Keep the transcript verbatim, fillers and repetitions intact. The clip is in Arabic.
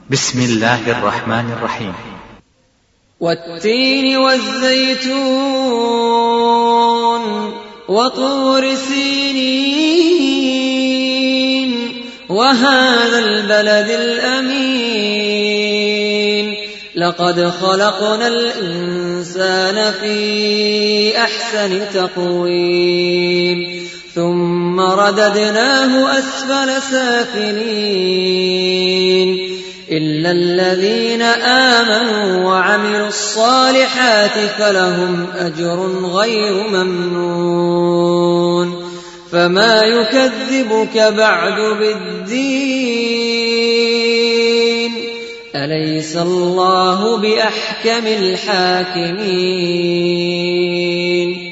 بسم الله الرحمن الرحيم. والتين والزيتون وطور سينين وهذا البلد الأمين لقد خلقنا الإنسان في أحسن تقويم ثم رددناه أسفل سافلين إلا الذين آمنوا وعملوا الصالحات فلهم أجر غير ممنون فما يكذبك بعد بالدين أليس الله بأحكم الحاكمين